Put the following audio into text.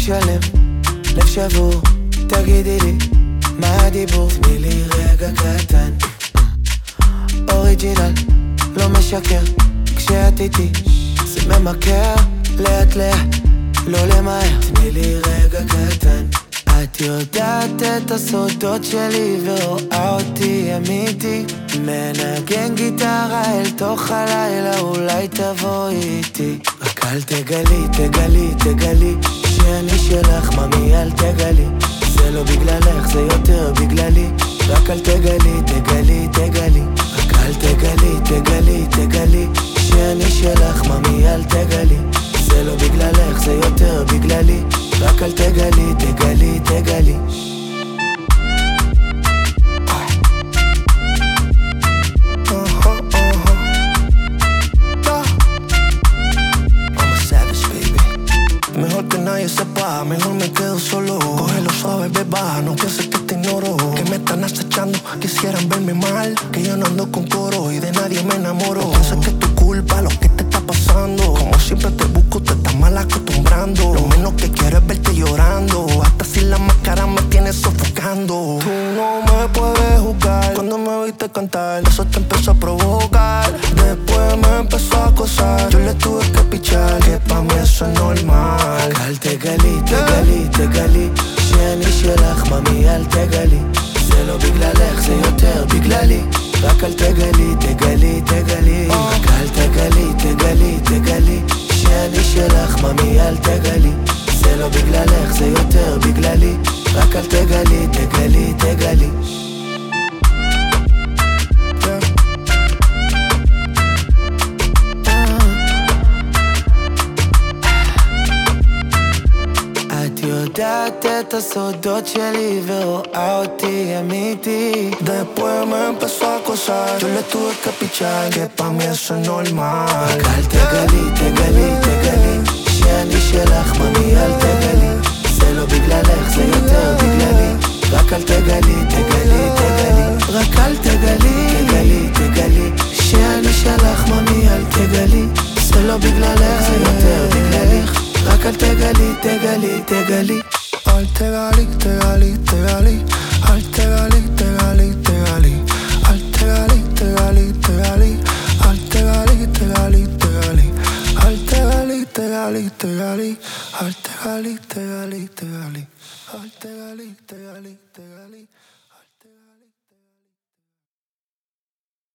שלם, לב שבור, תגידי לי מה הדיבור? תני לי רגע קטן, אוריג'ינל, לא משקר, כשאת איתי זה ממכר, לאט לאט, לא למהר. תני לי רגע קטן, את יודעת את הסודות שלי ורואה אותי אמיתי, מנגן גיטרה אל תוך הלילה, אולי תבואי איתי. רק אל תגלי, תגלי, תגלי שאני שלך, ממי אל תגלי, זה לא בגללך, זה יותר בגללי. רק אל תגלי, תגלי, תגלי, רק אל תגלי, תגלי, תגלי שאני שלך, ממי אל תגלי, זה לא בגללך, זה יותר בגללי. רק אל תגלי, תגלי, תגלי. Mejor que nadie sepa, mejor me quedo solo. Cógelo suave, beba, no pienses que te ignoro. Que me están acechando, quisieran verme mal, que yo no ando con coro y de nadie me enamoro. No pienses que es tu culpa lo que te está pasando. Como siempre te busco, te estás mal acostumbrando. Lo menos que quiero es verte llorando, hasta sin la máscara me tienes sofocando. Tú no me puedes juzgar, cuando me viste cantar eso te empezó a provocar. Después me empezó a acosar, yo le tuve que pichar, que pa' mí eso es normal. אל תגלי, תגלי, תגלי שאני שלך, ממי אל תגלי, זה לא בגללך, זה יותר בגללי. רק אל תגלי, תגלי, תגלי, רק אל תגלי, תגלי, תגלי שאני שלך, ממי אל תגלי, זה לא בגללך, זה יותר בגללי. רק אל תגלי, תגלי, תגלי. יודעת את הסודות שלי ורואה אותי אמיתי. Después me empezó a acosar, yo le tuve que pichar, que pa' mí eso es normal. רק אל תגלי, תגלי, תגלי שאני שלך, ממי אל תגלי, זה לא בגללך, זה יותר בגללי. רק אל תגלי, תגלי, תגלי, רק אל תגלי, תגלי, תגלי שאני שלך, ממי אל תגלי, זה לא בגללך, זה יותר בגללך. רק אל תגלי, תגלי, תגלי. אל תגלי, תגלי, תגלי, אל תגלי, תגלי, תגלי, אל תגלי, תגלי, תגלי, אל תגלי, תגלי, תגלי, אל תגלי, תגלי, תגלי, אל תגלי, תגלי, תגלי, אל תגלי, תגלי, תגלי.